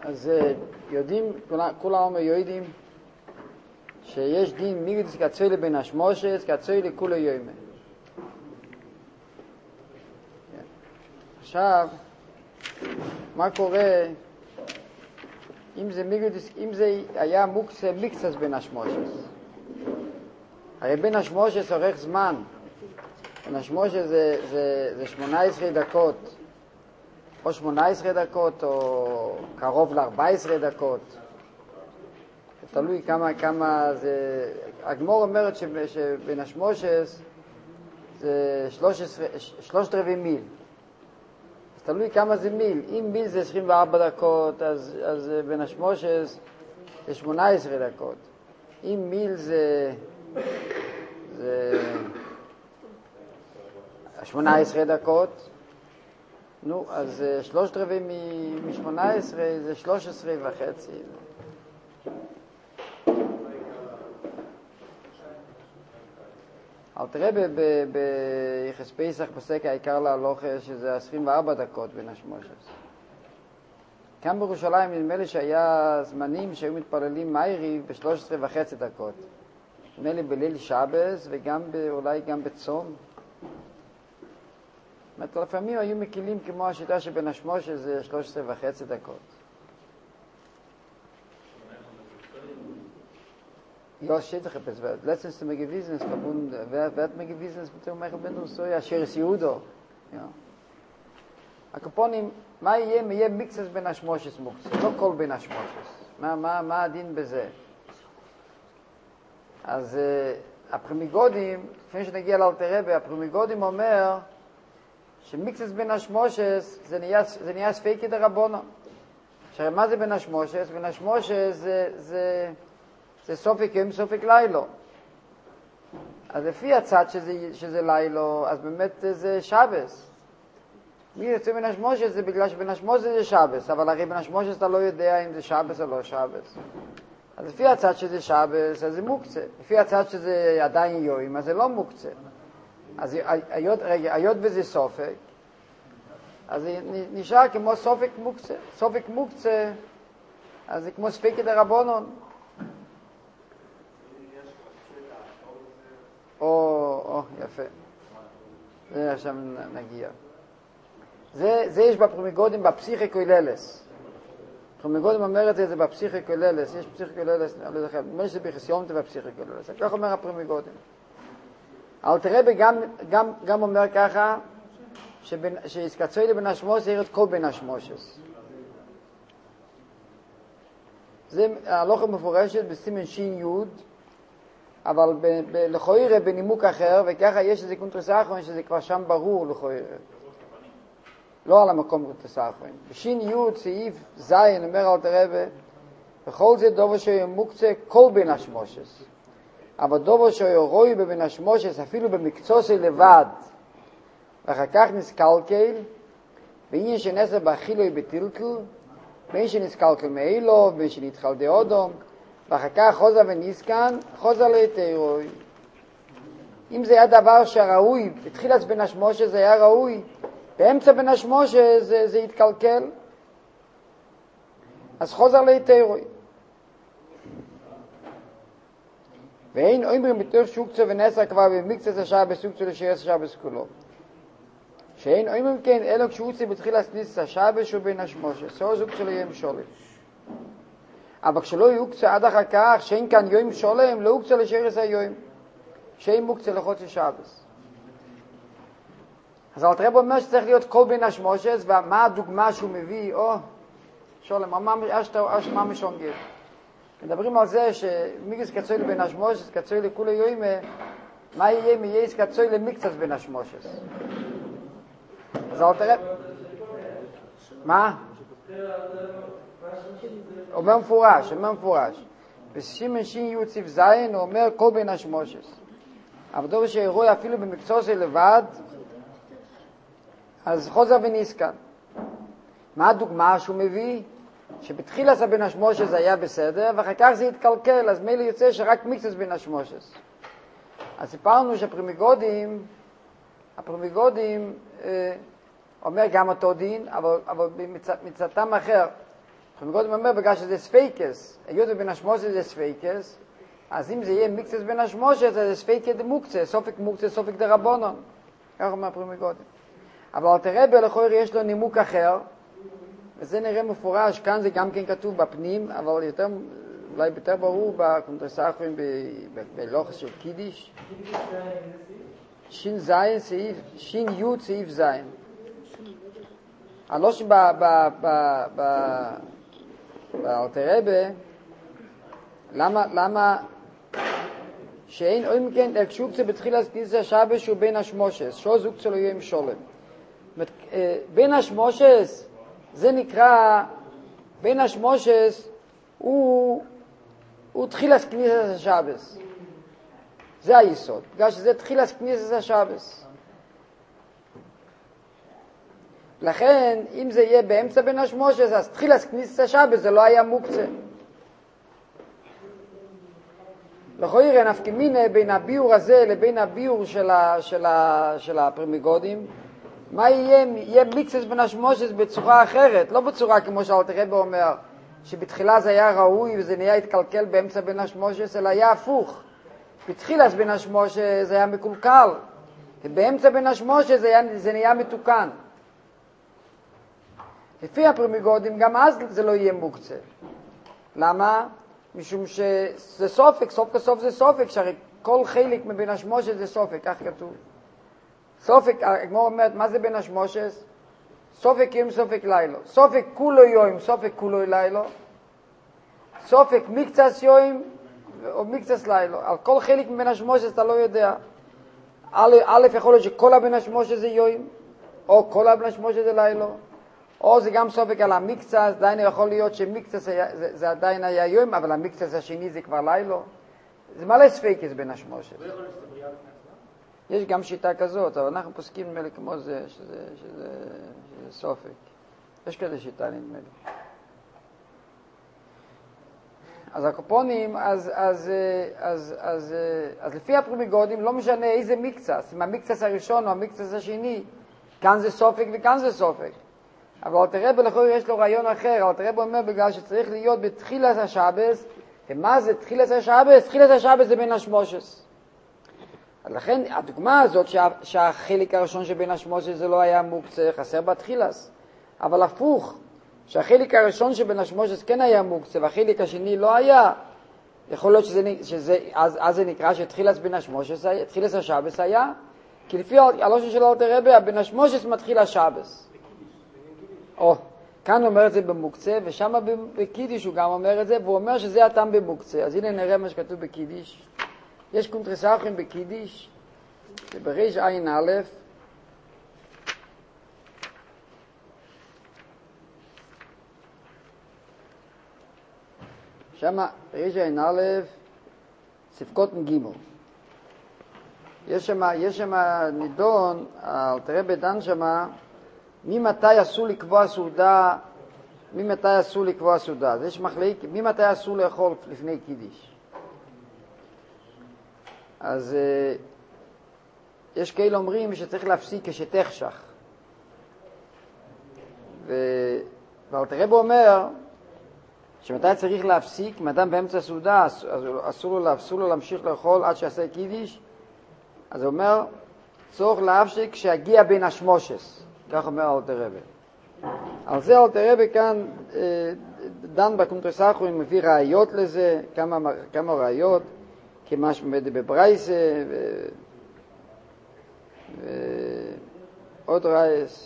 אז יודעים, כולם יודעים שיש דין מיגדס קצוי לבין השמושס, קצוי לכולו יוימה. עכשיו, מה קורה אם זה היה מוקצה מיקצס בין השמושס? הרי בין השמושס אורך זמן. בין השמושס זה 18 דקות, או 18 דקות, או קרוב ל-14 דקות. תלוי כמה זה... הגמור אומרת שבין השמושס זה 13 מיל. אז תלוי כמה זה מיל. אם מיל זה 24 דקות, אז בין השמושס זה 18 דקות. אם מיל זה 18 דקות, נו, אז 3/4 מ-18 זה 13 וחצי. אל תראה ביחס פסח פוסק העיקר להלוכה שזה 24 דקות בין השמושס. כאן בירושלים נדמה לי שהיה זמנים שהיו מתפללים מיירי ב-13.5 דקות. נדמה לי בליל שבס וגם אולי גם בצום. לפעמים היו מקילים כמו השיטה שבין השמושס זה 13.5 דקות. Ja, steht doch etwas. Letztens zu mir gewesen ist, wer hat mir gewesen ist mit dem Michael Ben so ja, Sheres Yehudo. Ja. הקופונים, מה יהיה מיקסס בין השמושס מוקצה, לא כל בין השמושס. מה הדין בזה? אז הפרימיגודים, לפני שנגיע לאלתר רבי, הפרימיגודים אומר שמיקסס בין השמושס זה נהיה ספיקי דרבונו. עכשיו, מה זה בין השמושס? בין השמושס זה סופק יום, סופק לילו. אז לפי הצד שזה לילו, אז באמת זה שבס. מי יוצא בין השמושס זה בגלל שבין השמושס זה שבס, אבל הרי בין השמושס אתה לא יודע אם זה שבס או לא שבס. אז לפי הצד שזה שבס, אז זה מוקצה. לפי הצד שזה עדיין יום, אז זה לא מוקצה. אז היות וזה סופק, אז זה נשאר כמו סופק מוקצה. סופק מוקצה, אז זה כמו ספיקי דרבונון. יפה. זה עכשיו נגיע. זה יש בפרימיגודים בפסיכי כוללס. פרימיגודים אומר את זה בפסיכי כוללס. יש פסיכי כוללס, אני לא יודע, נדמה שזה ביחסיון זה בפסיכי כוללס. כך אומר הפרימיגודים. אלתר רבי גם אומר ככה, שיסקצוי לבין השמושס ירד כל בין השמושס. זה הלכה מפורשת בסימן שין יוד, אבל לכוירה בנימוק אחר, וככה יש איזה קונטרס האחרון שזה כבר שם ברור לכוירה. לא על המקום קונטרס האחרון. בשין יוד סעיף זין אומר אלתר רבי, בכל זה דובר שיהיה מוקצה כל בין השמושס. אבל דובר שיהיה רוי בבין השמושס אפילו במקצוסי לבד, ואחר כך נסקלקל, ואין שנסה באכילוי בטילטל, ואין שנסקלקל מאילו, ואין שנתחל דאודום, ואחר כך חוזה וניסקן, חוזה ליתרוי. אם זה היה דבר שראוי, בתחילת בין השמושס זה היה ראוי, באמצע בין השמושס זה התקלקל, אז חוזה ליתרוי. ואין אומרים בתוך שוקצו ונסה כבר במקצת השעה בסוקצו לשרס השעה בסכולו. שאין אומרים כן, אלו כשהוציא בתחילת ניסס השעה בשו בין השמושס, זו זוג שלו יהיה משולם. אבל כשלא יוקצה עד אחר כך, שאין כאן יום שולם, לא יוקצה לשרס היום. שאין מוקצה לחוץ לשבס. אז אלתר רבי אומר שצריך להיות כל בין השמושס, ומה הדוגמה שהוא מביא, שולם, מה משונגר. מדברים על זה שמיגס קצוי לבין השמושס, קצוי לכולי יוימה, מה יהיה מייס קצוי למקצת בין השמושס. אז אלתר רבי... מה? אומר מפורש. בסימן שין י' ציף זין הוא אומר כל בין השמושס. אבל דובר שהרוי אפילו במקצוע זה לבד, אז חוזר וניסקן. מה הדוגמה שהוא מביא? שבתחילה זה בין השמושס זה היה בסדר, ואחר כך זה התקלקל, אז מילא יוצא שרק מקצוע בין השמושס. אז סיפרנו שהפרימיגודים אומר גם אותו דין, אבל מצאתם אחר. קודם אומר, בגלל שזה ספייקס, היות ובין השמושס זה ספייקס, אז אם זה יהיה מיקצס בין השמושס, אז זה ספייקס דמוקצה, סופק מוקצה, סופק דרבנון. כך אומר פרימי קודם. אבל אל תראה בלכויר יש לו נימוק אחר, וזה נראה מפורש, כאן זה גם כן כתוב בפנים, אבל יותר, אולי יותר ברור בקונטרסאחרים בלוחס של קידיש. שין זין סעיף, שין יוד סעיף זין. הלא באלתרבה, למה שאין או אם כן הקשוקצה בתחילת כניסת השבת שהוא בין השמושס, שו זוקצה לא יהיה עם שולם. בין השמושס, זה נקרא, בין השמושס הוא תחילת כניסת השבת. זה היסוד, בגלל שזה תחילת כניסת השבת. לכן, אם זה יהיה באמצע בין השמושס, אז תחילת כניסת השבת זה לא היה מוקצה. לכוירן הפקימינה בין הביור הזה לבין הביור של הפרימיגודים, מה יהיה? יהיה מיקסס בין השמושס בצורה אחרת, לא בצורה כמו שאלתרבה אומר, שבתחילה זה היה ראוי וזה נהיה התקלקל באמצע בין השמושס, אלא היה הפוך. בתחילת בין השמושס זה היה מקולקל, ובאמצע בין השמושס זה נהיה מתוקן. לפי הפרימיגודים גם אז זה לא יהיה מוקצה. למה? משום שזה סופק, סוף כסוף זה סופק, שהרי כל חלק מבין השמושס זה סופק, כך כתוב. סופק, הגמרא אומרת, מה זה בין השמושס? סופק יום, סופק לילה. סופק כולו יום, סופק כולו לילה. סופק מקצס יום או מקצס לילה. על כל חלק מבין השמושס אתה לא יודע. א' יכול להיות שכל הבין השמושס זה יום, או כל הבין השמושס זה לילה. או זה גם סופק על המקצס, עדיין יכול להיות שמקצס זה עדיין היה יום, אבל המקצס השני זה כבר לילה. זה מלא ספקס בין השמושס. יש גם שיטה כזאת, אבל אנחנו פוסקים נדמה לי כמו זה, שזה סופק. יש כזה שיטה נדמה לי. אז הקופונים, אז לפי הפרימיגודים לא משנה איזה מקצס, אם המקצס הראשון או המקצס השני, כאן זה סופק וכאן זה סופק. אבל אלתרבה לכאורה יש לו רעיון אחר, אלתרבה אומר בגלל שצריך להיות בתחילת השבת, ומה זה תחילת השבת? תחילת השבת זה בין השמושס. לכן הדוגמה הזאת שהחלק הראשון שבין השמושס זה לא היה מוקצה, חסר בתחילס. אבל הפוך, שהחלק הראשון שבין השמושס כן היה מוקצה, והחלק השני לא היה, יכול להיות אז זה נקרא שתחילס בין השמושס, תחילס השבת היה, כי לפי הלושן של אלתרבה, בין השמושס מתחיל השבת. כאן הוא אומר את זה במוקצה, ושם בקידיש הוא גם אומר את זה, והוא אומר שזה הטעם במוקצה. אז הנה נראה מה שכתוב בקידיש. יש קונטרסאחרים בקידיש, שבריש עין א', שם בריש עין א', ספקות מגימו. יש שם נידון, אלתרבה דן שם, ממתי אסור לקבוע סעודה, ממתי אסור לקבוע סעודה. אז יש מחלק, ממתי אסור לאכול לפני קידיש. אז יש כאלה אומרים שצריך להפסיק כשתחשך. ואלתרבה אומר שמתי צריך להפסיק, אם אדם באמצע סעודה, אז אסור לו להמשיך לאכול עד שיעשה קידיש. אז הוא אומר, צורך להפסיק כשיגיע בין השמושס. כך אומר אלתרבה. על זה אלתרבה כאן דן בקונטרסאחרים, מביא ראיות לזה, כמה ראיות, כמה שמד בברייסה ועוד ראיס.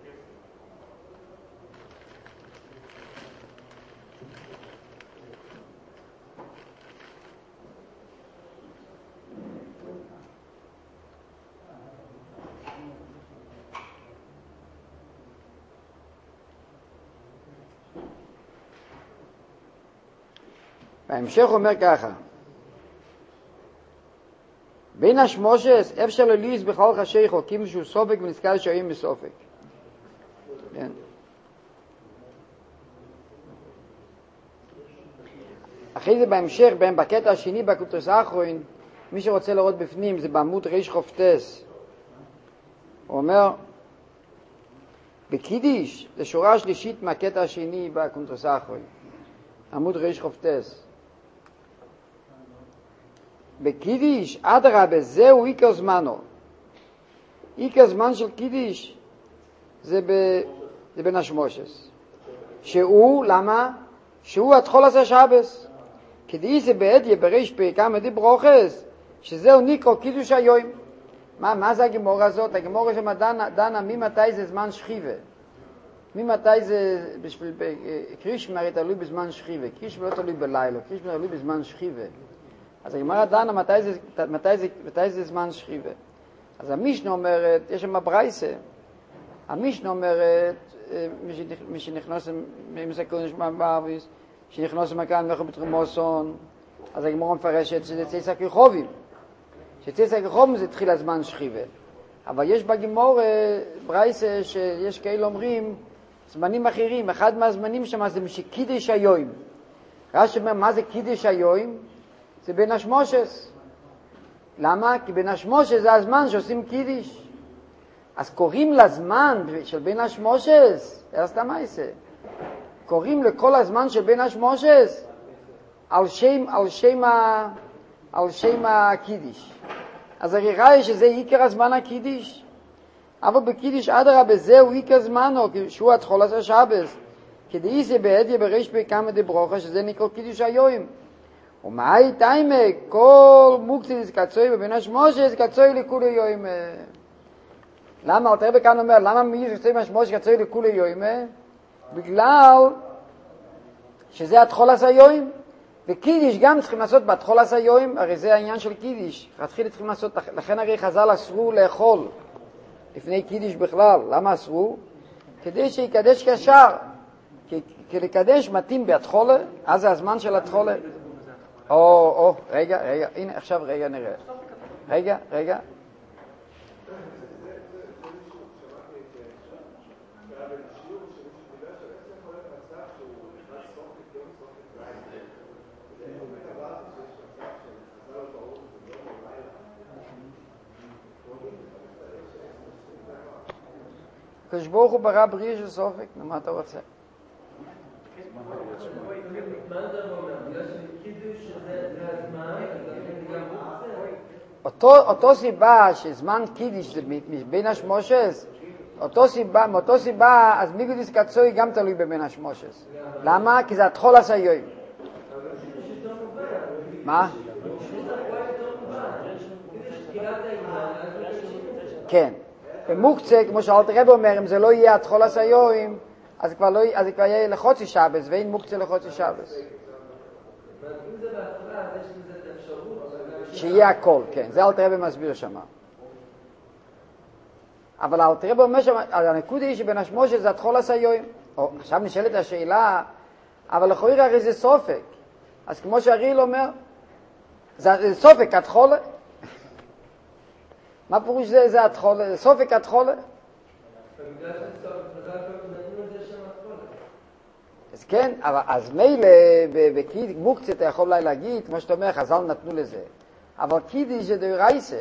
בהמשך אומר ככה, בין השמושס אפשר לליס בכלל חשי חוקים שהוא סופק ונזכר שרים בסופק. כן. אחרי זה בהמשך, בקטע השני בקונטרסאחרים, מי שרוצה לראות בפנים זה בעמוד ריש חופטס. הוא אומר, בקידיש, זה שורה שלישית מהקטע השני בקונטרסחוי, עמוד ריש חופטס. בקידיש, אדרבה, זהו עיקר זמנו. עיקר זמן של קידיש זה בין השמושס. שהוא, למה? שהוא התחול עשה שבס. כדי זה בעדיה בריש פרקה מדי ברוכס, שזהו נקרא קידוש היום. מה זה הגמור הזאת? הגמור שם דנה ממתי זה זמן שכיבה. ממתי זה, בשביל קרישמה הרי תלוי בזמן שכיבה. קרישמה לא תלוי בלילה, קרישמה תלוי בזמן שכיבה. אז הגמרא דנה מתי זה זמן שכיבה. אז המשנה אומרת, יש שם ברייסה. המשנה אומרת, מי שנכנס ממסקונש מהבאביס, שנכנס מכאן לכו בתרומוסון, אז הגמרא מפרשת שזה צייסה כרחובים. שצייסה כרחובים זה תחיל הזמן שכיבה. אבל יש בגמרא ברייסה שיש כאלה אומרים זמנים אחרים. אחד מהזמנים שם זה משקידש היום. רש"י אומר, מה זה קידש היום? זה בין השמושס. למה? כי בין השמושס זה הזמן שעושים קידיש. אז קוראים לזמן של בין השמושס, זה סתם מעשה. קוראים לכל הזמן של בין השמושס על שם הקידיש. אז הרי שזה עיקר הזמן הקידיש. אבל בקידיש אדרבה זהו עיקר זמנו, שהוא התחול עשה שבס. כדי זה בעדיה בריש בכמה דברוכה, שזה נקרא קידיש היום. ומאי טיימה, כל מוקציס קצוי בבין השמושס, קצוי לכולי יום. למה? אלתר רבי כאן אומר, למה מי שקצוי מהשמושס קצוי לכולי יום? בגלל שזה התחול עשה יום. וקידיש גם צריכים לעשות בתחול עשה יום, הרי זה העניין של קידיש. התחיל צריכים לעשות, לכן הרי חז"ל אסרו לאכול לפני קידיש בכלל. למה אסרו? כדי שיקדש קשר. כי לקדש מתאים בהתחולה, אז זה הזמן של התחולה. רגע, הנה עכשיו רגע נראה. רגע. הקדוש ברוך הוא ברא בריאה של סופק, מה אתה רוצה? אותו סיבה שזמן קידיש זה בין השמושס, מאותו סיבה, אז מיגודיס קצוי גם תלוי בבין השמושס. למה? כי זה התחול עשה יום. מה? כן. במוקצה, כמו שאלתר רבי אומר, אם זה לא יהיה התחול עשה יום, אז כבר יהיה לחוצי שבס, ואין מוקצה לחוצי שבס. שיהיה הכל, כן, זה אלתר רבי מסביר שמה. אבל אלתר רבי אומר שמה, הנקודה היא שבין השמושס זה התחול עשה יום. עכשיו נשאלת השאלה, אבל לכאורה הרי זה סופק. אז כמו שהריל אומר, זה סופק התחול. מה פירוש זה התחול? זה סופק התחול? אז כן, אז מילא במוקצה אתה יכול אולי להגיד, כמו שאתה אומר, חז"ל נתנו לזה. אבל קידיש זה דאורייסה.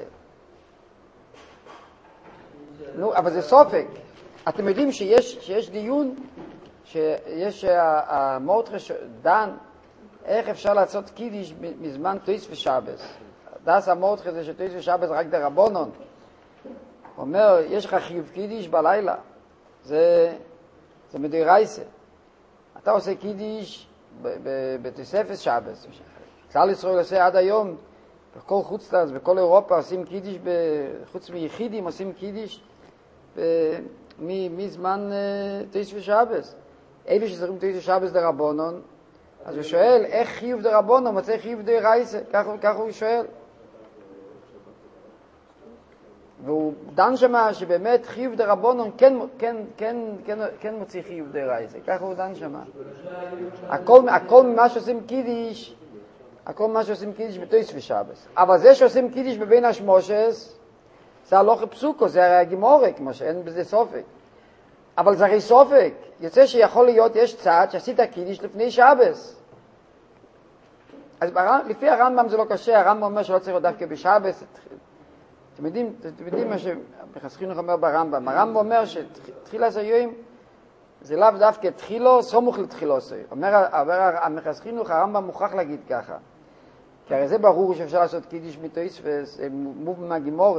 נו, אבל זה סופק. אתם יודעים שיש דיון, שיש המורטרש דן, איך אפשר לעשות קידיש מזמן טויס ושבס. דס המורטרש זה שטויס ושבס רק דרבונון. הוא אומר, יש לך חיוב קידיש בלילה. זה מדאורייסה. אתה עושה קידיש בתוספת שבס. כלל ישראל עושה עד היום, בכל חוץ לארץ, בכל אירופה עושים קידיש, חוץ מיחידים עושים קידיש מזמן תויס ושבס. אלה שזרים תויס ושבס דרבונון, אז הוא שואל, איך חיוב דרבונון מוצא חיוב דאורייסה? כך הוא שואל. והוא דן שמה שבאמת חיוב דרבונון כן מוציא חיוב דאורייסה. כך הוא דן שמה. הכל ממה שעושים קידיש, הכל מה שעושים קידיש בתויס ושבס. אבל זה שעושים קידיש בבין השמושס, זה הלוך פסוקו, זה הרי הגימורה, כמו שאין בזה סופק. אבל זה הרי סופק. יוצא שיכול להיות, יש צד שעשית קידיש לפני שבס. אז לפי הרמב"ם זה לא קשה, הרמב"ם אומר שלא צריך דווקא בשבס, אתם יודעים מה שמחס חינוך אומר ברמב"ם. הרמב"ם אומר שתחילת היום זה לאו דווקא תחילו, סמוך לתחילו. אומר המחס חינוך, הרמב"ם מוכרח להגיד ככה. כי הרי זה ברור שאפשר לעשות קידיש מתויס ומוב מהגימורה.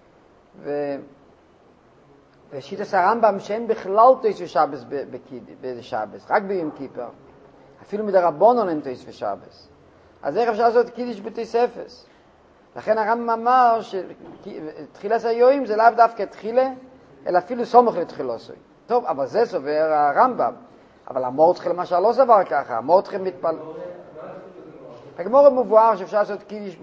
ושיטת הרמב"ם שאין בכלל תויס ושבס בשבס, רק ביום כיפר. אפילו מדרבנן אין תויס ושבס. אז איך אפשר לעשות קידיש בתויס אפס? לכן הרמב"ם אמר שתחילת היום זה לאו דווקא תחילה, אלא אפילו סמוך לתחילו. טוב, אבל זה סובר הרמב"ם. אבל המורדכי למשל לא סבר ככה, המורדכי מתפלל. הגמורה מבואר שאפשר לעשות קידיש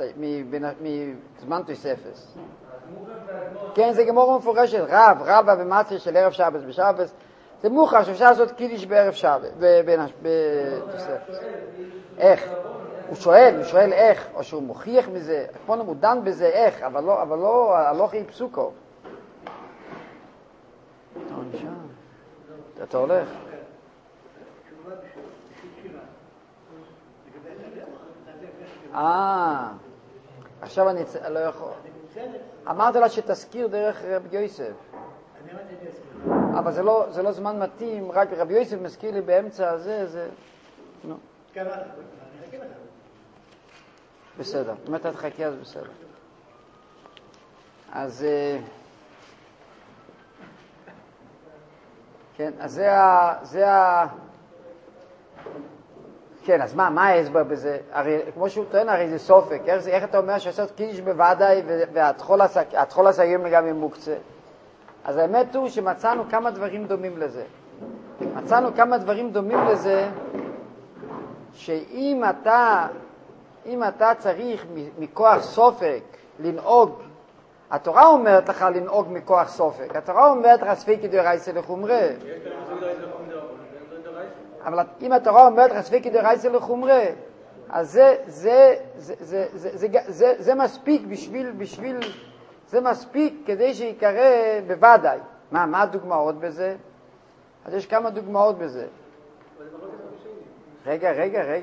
מזמן תויס אפס. כן, זה גמורה מפורשת, רבא ומצה של ערב שבת בשבת. זה מוכר שאפשר לעשות קידיש בערב שבת, בתויס אפס. איך? הוא שואל איך, או שהוא מוכיח מזה, פה הוא דן בזה איך, אבל לא הלוכי פסוקו. אתה הולך? עכשיו אני לא יכול. אמרת לה שתזכיר דרך רבי יוסף. אבל זה לא זמן מתאים, רק רבי יוסף מזכיר לי באמצע הזה, זה... נו. בסדר, אם אתה תחכה אז בסדר. אז... כן, אז זה כן, אז מה ההסבר בזה? הרי, כמו שהוא טוען, הרי זה סופק. איך אתה אומר שעשות קידיש בוודאי והתחול הסיים לגמרי מוקצה? אז האמת הוא שמצאנו כמה דברים דומים לזה. מצאנו כמה דברים דומים לזה, שאם אתה צריך מכוח סופק לנהוג, התורה אומרת לך לנהוג מכוח סופק. התורה אומרת לך ספיקי דרייסה לחומרה. אבל אם התורה אומרת לך ספיקי דרייסה לחומרה, אז זה מספיק זה מספיק כדי שיקרא בוודאי. מה הדוגמאות בזה? אז יש כמה דוגמאות בזה. רגע.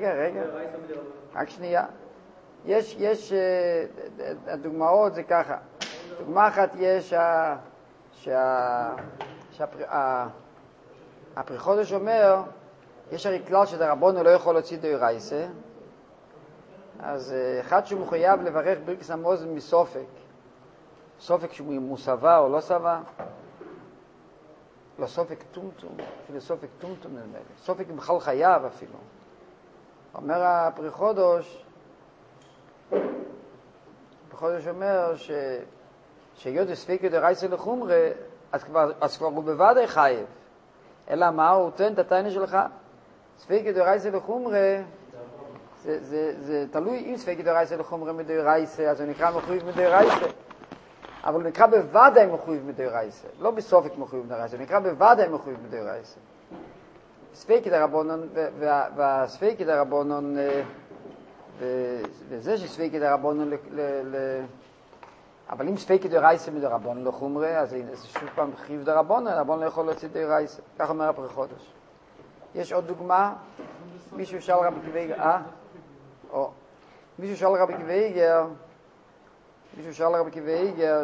רק שנייה. יש הדוגמאות זה ככה. דוגמה אחת יש שהפריחודש אומר, יש הרי כלל שדרבנו לא יכול להוציא דאורייסה, אז אחד שהוא מחויב לברך ברכס המוזן מסופק, סופק שהוא מוסבה או לא סבה, לא סופק טומטום, אפילו סופק טומטום נדמה לי, סופק בכלל חייב אפילו. אומר הפריחודש אומר שיודע ספיקי דרייסה לחומרה, אז כבר הוא בוודאי חייב. אלא מה? הוא טוען את הטענה שלך. ספיקי דרייסה לחומרה, זה תלוי אם ספיקי דרייסה לחומרה מדרייסה, אז הוא נקרא מחויב מדרייסה. אבל הוא נקרא בוודאי מחויב מדרייסה. לא בסופק מחויב מדרייסה, הוא נקרא בוודאי מחויב מדרייסה. ספיקי דרבנן, והספיקי דרבנן, וזה שספיקי דרבנן אבל אם ספיקי דרייסה מדרבנן לחומרה, אז זה שוב פעם חיוב דרבנן, הרבנן לא יכול להוציא דרייסה. כך אומר הפריחודש. יש עוד דוגמה, מישהו שאל רבי עקיבא איגר,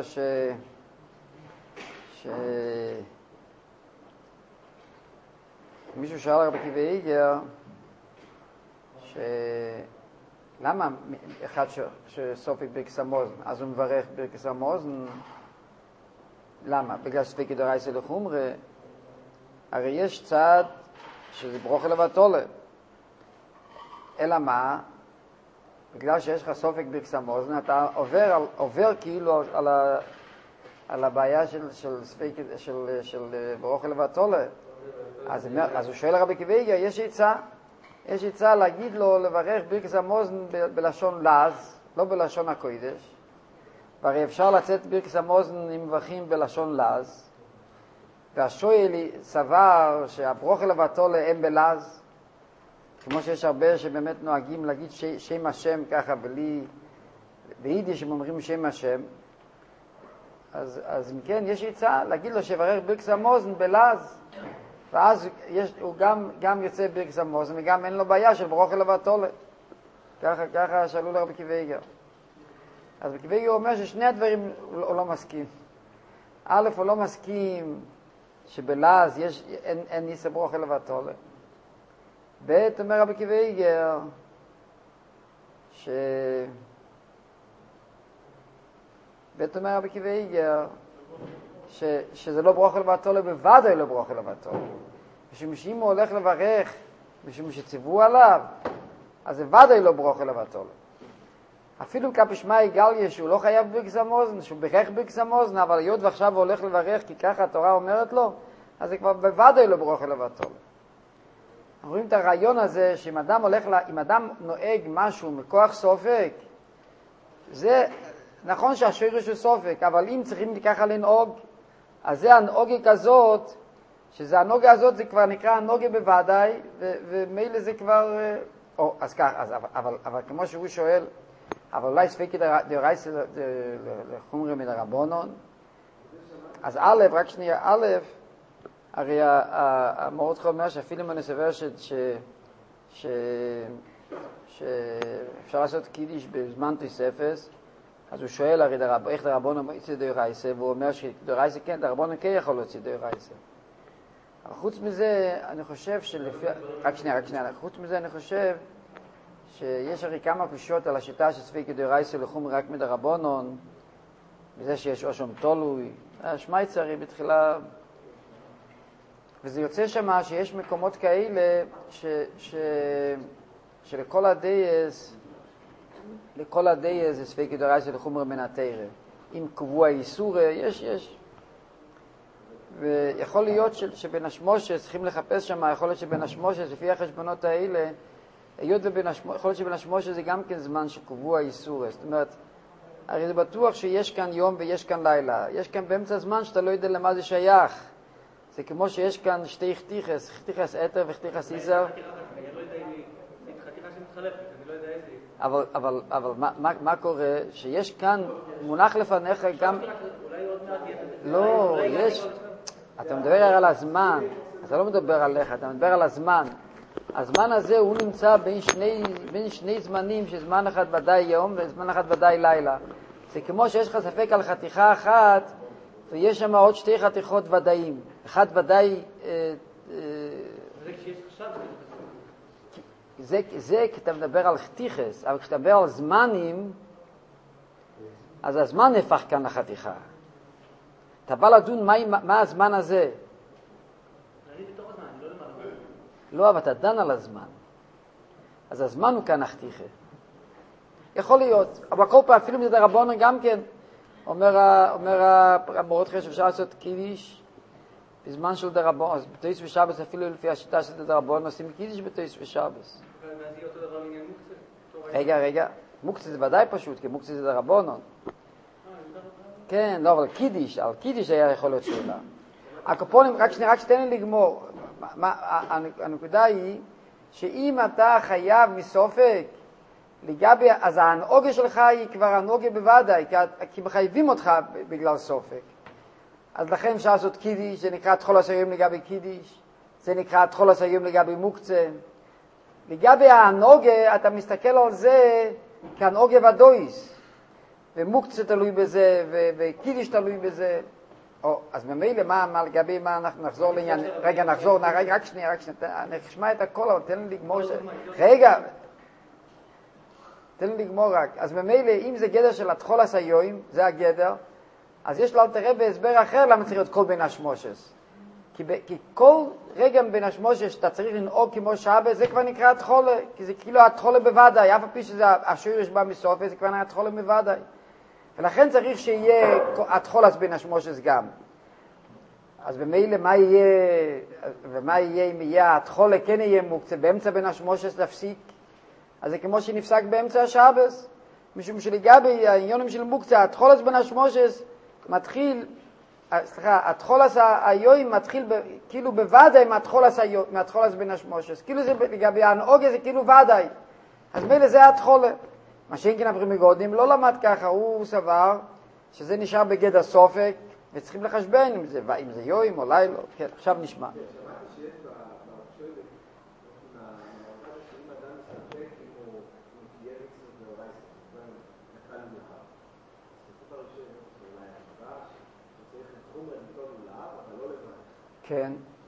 למה אחד שסופק ברכס המוזן, אז הוא מברך ברכס המוזן, למה? בגלל ספיקי דרייסה לחומרה, הרי יש צד שזה ברוכה לבטולה. אלא מה? בגלל שיש לך סופק ברכס המוזן, אתה עובר כאילו על הבעיה של ברוכה לבטולה. אז הוא שואל רבי עקיבא איגר, יש עצה להגיד לו לברך ברכס המוזן בלשון לעז, לא בלשון הקודש. והרי אפשר לצאת ברכס המוזן עם מברכים בלשון לעז. והשואל סבר שהברוכה לבטולה הם בלעז, כמו שיש הרבה שבאמת נוהגים להגיד שם השם ככה ביידיש הם אומרים שם השם. אז אם כן יש עצה להגיד לו שברך ברכס המוזן בלעז, ואז הוא גם יוצא ברכס המוזן וגם אין לו בעיה של ברוכה לבטולה. ככה שאלו לרבי עקיבא איגר. אז רבי עקיבא אומר ששני הדברים הוא לא מסכים. א', הוא לא מסכים שבלעז אין ניסה ברוך אלא ותולה. ב', אומר רבי עקיבא איגר, אומר רבי עקיבא איגר, שזה לא ברוך אלא ותולה, בוודאי לא ברוך אלא ותולה. משום שאם הוא הולך לברך, משום שציוו עליו, אז זה ודאי לא ברוך אלא ותולה. אפילו כפשמאי גליה שהוא לא חייב בריקס המוזן, שהוא ברך בריקס המוזן, אבל היות ועכשיו הוא הולך לברך כי ככה התורה אומרת לו, אז זה כבר בוודאי לא ברוך אלא ותולה. אנחנו רואים את הרעיון הזה שאם אדם נוהג משהו מכוח סופק, זה נכון שהשורש הוא סופק, אבל אם צריכים ככה לנהוג, אז זה הנהוגה כזאת, שזה הנהוגה הזאת, זה כבר נקרא הנהוגה בוודאי, ומילא זה כבר, אז כך, אבל כמו שהוא שואל, אבל אולי ספקי דרייסה לחומרי מדרבנון, אז א', רק שנייה, א', הרי המורדכי אומר שאפילו אם אני סובר שאפשר לעשות קידיש בזמן תוספס, אז הוא שואל הרי איך דרבנון מוציא דרייסה, והוא אומר שדרייסה כן, דרבנון כן יכול להוציא דרייסה. אבל חוץ מזה, אני חושב רק שנייה, חוץ מזה אני חושב שיש הרי כמה קושיות על השיטה של ספקי דרייסה לחומרי רק מדרבנון, בזה שיש אושם תולוי, שמייצר הרי בתחילה, וזה יוצא שמה שיש מקומות כאלה שלכל הדייס זה ספקי דרייסה לחומרי מן התורה. אם קבוע איסור, יש. ויכול להיות שבין השמושס, צריכים לחפש שם, יכול להיות שבין השמושס, לפי החשבונות האלה, יכול להיות שבין השמושס זה גם כן זמן שקבוע איסור. זאת אומרת, הרי זה בטוח שיש כאן יום ויש כאן לילה. יש כאן באמצע הזמן שאתה לא יודע למה זה שייך. זה כמו שיש כאן שתי חתיכס, חתיכס אתר וחתיכס איסר. אני לא יודע אם היא חתיכה שמתחלפת, אני לא יודע איזה. אבל מה קורה? שיש כאן, מונח לפניך גם... אולי עוד מעט יהיה... לא, יש... אתה מדבר על הזמן, אתה לא מדבר עליך, אתה מדבר על הזמן. הזמן הזה הוא נמצא בין שני זמנים, שזמן אחד ודאי יום וזמן אחד ודאי לילה. זה כמו שיש לך ספק על חתיכה אחת, ויש שם עוד שתי חתיכות ודאים. אחד ודאי... זה כשיש חשב זה כי אתה מדבר על חתיכס, אבל כשאתה מדבר על זמנים, אז הזמן נהפך כאן לחתיכה. אתה בא לדון מה הזמן הזה. אני בתוך הזמן, אני לא למעלה. לא, אבל אתה דן על הזמן. אז הזמן הוא כאן החתיכה. יכול להיות, אבל כל פעם, אפילו מזה רבונן גם כן, אומר המורדכי שאפשר לעשות קידיש בזמן של דרבון, אז בתויס ושבס אפילו לפי השיטה של דרבון עושים קידיש בתויס ושבס. ואז יהיה אותו דבר לעניין מוקצה? רגע, מוקצה זה ודאי פשוט, כי מוקצה זה דרבונון. כן, לא, אבל קידיש, על קידיש היה יכול להיות שאלה. הקופונים, רק שתן לי לגמור. הנקודה היא שאם אתה חייב מסופק, לגבי, אז ההנהוגה שלך היא כבר הנהוגה בוודאי, כי מחייבים אותך בגלל סופק. אז לכן אפשר לעשות קידיש, זה נקרא תחולת היום לגבי קידיש, זה נקרא תחולת היום לגבי מוקצה. לגבי ההנהוגה, אתה מסתכל על זה כהנהוגה ודויס, ומוקצה תלוי בזה, וקידיש תלוי בזה. אז ממילא מה לגבי מה אנחנו נחזור לעניין, רגע, רק שנייה, נשמע את הכל, אבל תן לי לגמור, תן לי לגמור רק. אז ממילא, אם זה גדר של התחולת היום, זה הגדר, אז יש לו תראה בהסבר אחר למה צריך להיות כל בין השמושס. כי כל רגע בין השמושס שאתה צריך לנהוג כמו שבת, זה כבר נקרא התחולה, כי זה כאילו התחולה בוודאי, אף הפי שזה השורש בא מסוף, זה כבר נקרא התחולה בוודאי. ולכן צריך שיהיה התחולת בין השמושס גם. אז במילא מה יהיה אם יהיה התחולה כן יהיה מוקצה, באמצע בין השמושס להפסיק, אז זה כמו שנפסק באמצע השבס, משום שלגבי העניונים של מוקצה, התחולת בין השמושס מתחיל, התחולת היום מתחיל כאילו בוודאי מהתחולת בין השמושס, כאילו זה לגבי ההנהוגה זה כאילו ודאי, אז מילא זה התחולה. מה שאינכן הפרימיגודים לא למד ככה, הוא סבר שזה נשאר בגדר סופק, וצריכים לחשבן אם זה יום או לילה. כן, עכשיו נשמע. כן.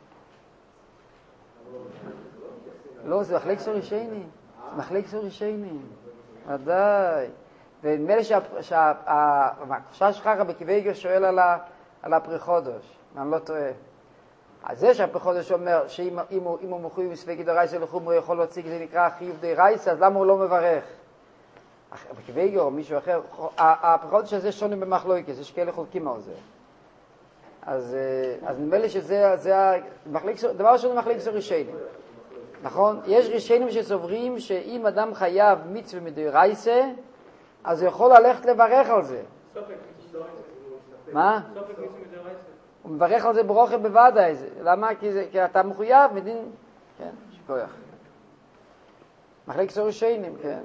לא, זה מחלק סורי שני. זה מחלק סורי שני. ודאי. ונדמה לי שהחשש שלך בקיבי שואל על הפריחודש, אני לא טועה. אז זה שהפריחודש אומר שאם הוא מחויב מספק דרייסה לחום הוא יכול להציג, זה נקרא חיוב דרייסה, אז למה הוא לא מברך? בקיבי או מישהו אחר, הפריחודש הזה שונה במחלוקת, יש כאלה חולקים על זה. אז נדמה לי שזה דבר ראשון מחלק סורי שני. נכון? יש ראשונים שסוברים שאם אדם חייב מצווה מדרייסה, אז הוא יכול ללכת לברך על זה. מה? הוא מברך על זה ברוכה בוודאי. למה? כי אתה מחויב מדין... כן, שכוח. מחלק סורי שנים, כן.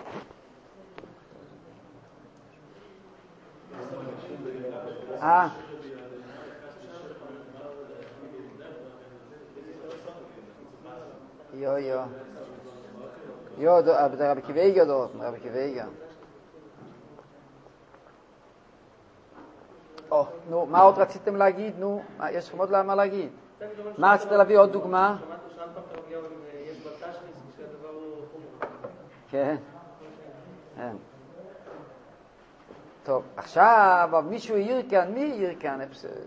זה רבי קיוויגה דort, רבי קיוויגה. נו, מה עוד רציתם להגיד? נו, יש לכם עוד מה להגיד? מה רצית להביא עוד דוגמה? כן. טוב, עכשיו מישהו העיר כאן, מי העיר כאן?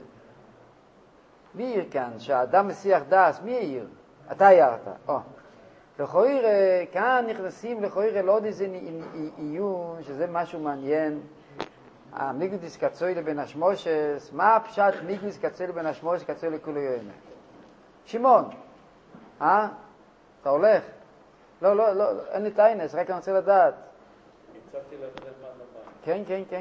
מי העיר כאן? שהאדם מסיח דס, מי העיר? אתה הערת. לכויר, כאן נכנסים לכויר אל עוד איזה עיון, שזה משהו מעניין. המיגדיס קצוי לבן השמושס, מה הפשט מיגדיס קצוי לבן השמושס קצוי לכולו יוימה? שמעון, אתה הולך? לא, אין לי טיינס, רק אני רוצה לדעת. הצבתי לדעת כן.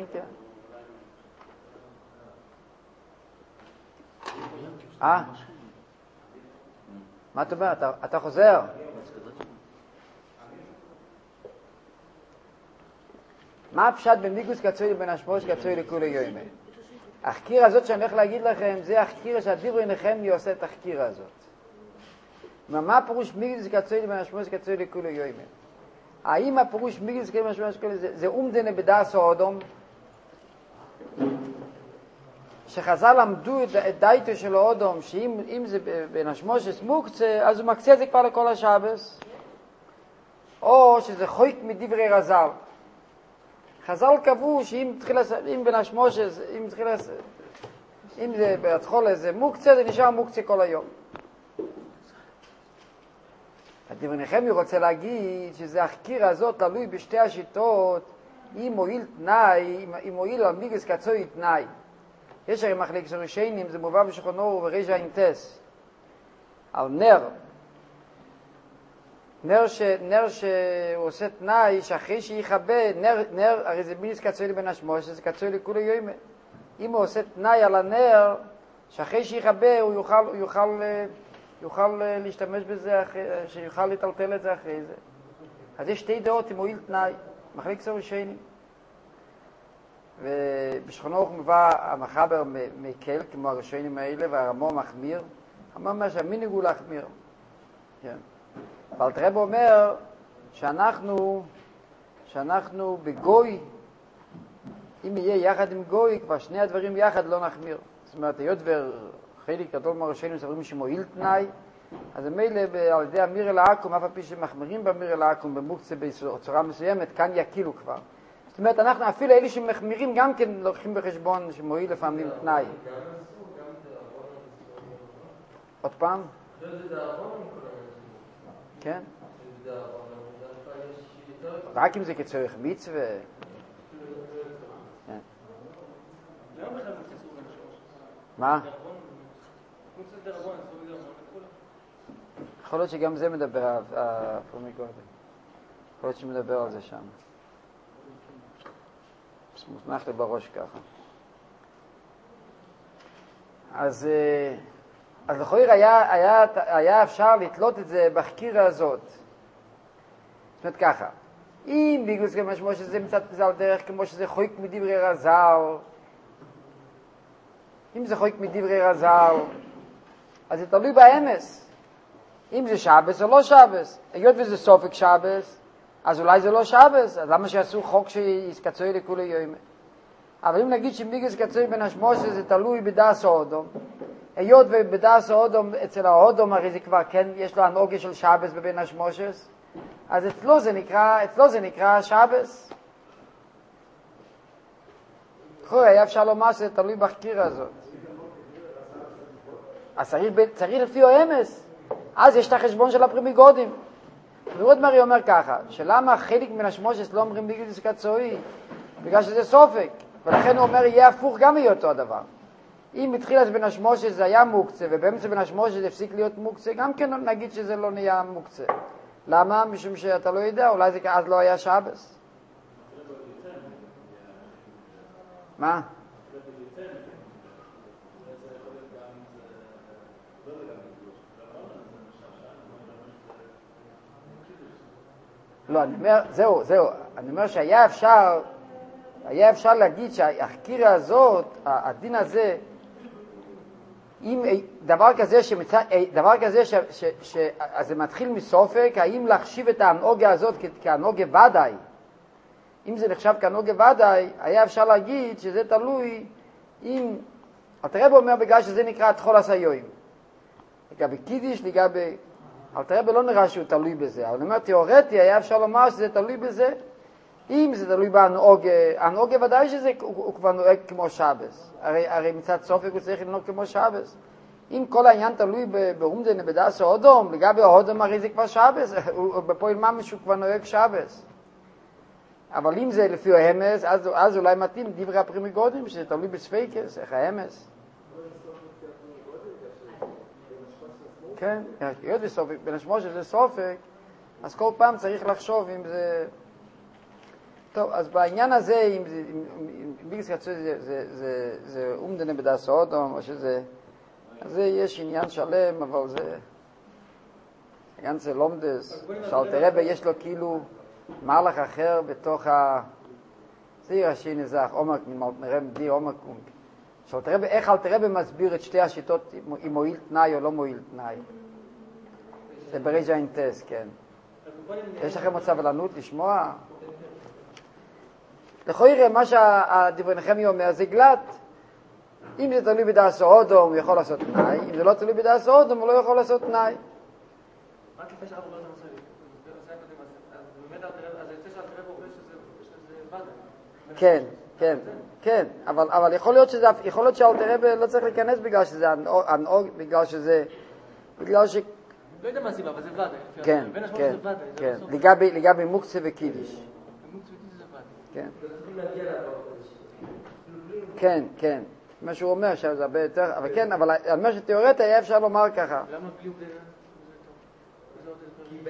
מה אתה אומר? אתה חוזר? מה הפשט במיגוס קצוי לבן השמוש קצוי לכולי יוימה? החקיר הזאת שאני הולך להגיד לכם, זה החקיר שהדיברי נחמי עושה את החקיר הזאת. מה הפירוש מיגוס קצוי לבן השמוש קצוי לכולי יוימה? האם הפירוש מיגוס קצוי לבן השמוש קצוי זה אומדנה בדעס האודום? שחז"ל למדו את דייתו של האודום, שאם זה בן השמושס מוקצה, אז הוא מקצה את זה כבר לכל השבס, או שזה חויק מדברי רז"ל. חז"ל קבעו שאם בן השמושס, אם זה בהתחלה זה מוקצה, זה נשאר מוקצה כל היום. הדברי נחמי רוצה להגיד שזה החקיר הזאת תלוי בשתי השיטות, אם מועיל על מיגס קצוי תנאי. יש הרי מחלק סורי שנים, זה מובא בשולחן אור וריש אינטס. על נר שהוא עושה תנאי שאחרי שיחבא, נר, הרי זה מיגס קצוי לבן השמוש, זה קצוי לכולי יוימה. אם הוא עושה תנאי על הנר, שאחרי שיחבא הוא יוכל להשתמש בזה, שיוכל לטלטל את זה אחרי זה. אז יש שתי דעות אם מועיל תנאי, מחלק סורי שנים. ובשולחן אור מביא המחבר מקל, כמו הראשונים האלה, והרמו מחמיר. הרמו אומר שהמנהג הוא להחמיר. כן. אבל הרב אומר שאנחנו בגוי, אם יהיה יחד עם גוי, כבר שני הדברים יחד לא נחמיר. זאת אומרת, היות וחלק גדול מהראשונים סברים שמועיל תנאי, אז מילא על ידי אמיר אל העקום, אף על פי שמחמירים באמיר אל העקום במוקצה בצורה מסוימת, כאן יקילו כבר. זאת אומרת, אנחנו אפילו אלה שמחמירים גם כן לוקחים בחשבון שמועיל לפעמים תנאי. עוד פעם? כן? רק אם זה כצורך מצווה. מה? יכול להיות שגם זה מדבר, יכול להיות שמדבר על זה שם. מוסמך לי בראש ככה. אז לכאורה היה אפשר לתלות את זה בחקירה הזאת. זאת אומרת ככה, אם ביגלוס כמו שזה מצד זה על דרך, כמו שזה חויק מדברי רז"ל, אם זה חויק מדברי רז"ל, אז זה תלוי באמס. אם זה שבס או לא שבס. היות וזה סופק שבס, אז אולי זה לא שבס, אז למה שיעשו חוק שיסקצוי לכולי יוימה? אבל אם נגיד שמיגס קצוי בין השמושה זה תלוי בדס האודום, היות ובדס האודום, אצל האודום הרי זה כבר כן, יש לו הנוגה של שבס בבין השמושס, אז אצלו זה נקרא שבס. היה אפשר לומר שזה תלוי בחקירה הזאת. אז צריך לפי האמס, אז יש את החשבון של הפרימיגודים. ועוד מרי אומר ככה, שלמה חלק מן השמושס לא אומרים מיגס קצוי? בגלל שזה סופק. ולכן הוא אומר, יהיה הפוך גם יהיה אותו הדבר. אם מתחילת בין השמושס זה היה מוקצה, ובאמצע בין השמושס זה הפסיק להיות מוקצה, גם כן נגיד שזה לא נהיה מוקצה. למה? משום שאתה לא יודע, אולי זה אז לא היה שבס. מה? לא, אני אומר, זהו, אני אומר שהיה אפשר להגיד שהחקירה הזאת, הדין הזה, אם דבר כזה אז זה מתחיל מסופק, האם להחשיב את ההנהוגה הזאת כהנהוגה ודאי, אם זה נחשב כהנהוגה ודאי, היה אפשר להגיד שזה תלוי אם, הרב אומר בגלל שזה נקרא תחול הסיועים. לגבי קידיש, הרב לא נראה שהוא תלוי בזה, אבל אני אומר תיאורטי, היה אפשר לומר שזה תלוי בזה, אם זה תלוי בהנהוגה ודאי שזה הוא כבר נוהג כמו שבס. הרי מצד סופק הוא צריך לנהוג כמו שבס. אם כל העניין תלוי באומדן בדס האודום, לגבי האודום הרי זה כבר שבס, בפועל ממש הוא כבר נוהג שבס. אבל אם זה לפי האמס, אז אולי מתאים דברי הפרימיגודים, שזה תלוי בספיקס, איך האמס. כן, היות וסופק, בין השמוש שזה סופק, אז כל פעם צריך לחשוב אם זה... טוב, אז בעניין הזה, אם ביגס קצוי זה אומדנה בדס האודום, או שזה... אז זה יש עניין שלם, אבל זה... עניין זה לומדס, שאלתר רבי יש לו כאילו מהלך אחר בתוך ה... זה ירשי נזח, עומק, נראה מדי עומק. שאלתר רבי, איך אלתר רבי מסביר את שתי השיטות, אם מועיל תנאי או לא מועיל תנאי? זה ברגע אינטס, כן. יש לכם עוד סבלנות לשמוע? לכאורה, מה שהדברי נחמיה אומר זה גלת. אם זה תלוי בדס האודום, הוא יכול לעשות תנאי. אם זה לא תלוי בדס האודום, הוא לא יכול לעשות תנאי. רק לפני שהרב אומר את הנושא, אז באמת אז יוצא שהרב אומר שזה ודאי. כן, אבל יכול להיות שהאלתר רבי לא צריך להיכנס בגלל שזה בגלל ש... לא יודע מה הסיבה, אבל זה ודאי. כן. לגבי מוקצה וקידיש. מוקצה וקידיש זה כן. ודאי. כן. מה שהוא אומר שזה הרבה יותר, אבל כן, אבל על מה שתיאורטי היה אפשר לומר ככה. למה בלי עובדה? כי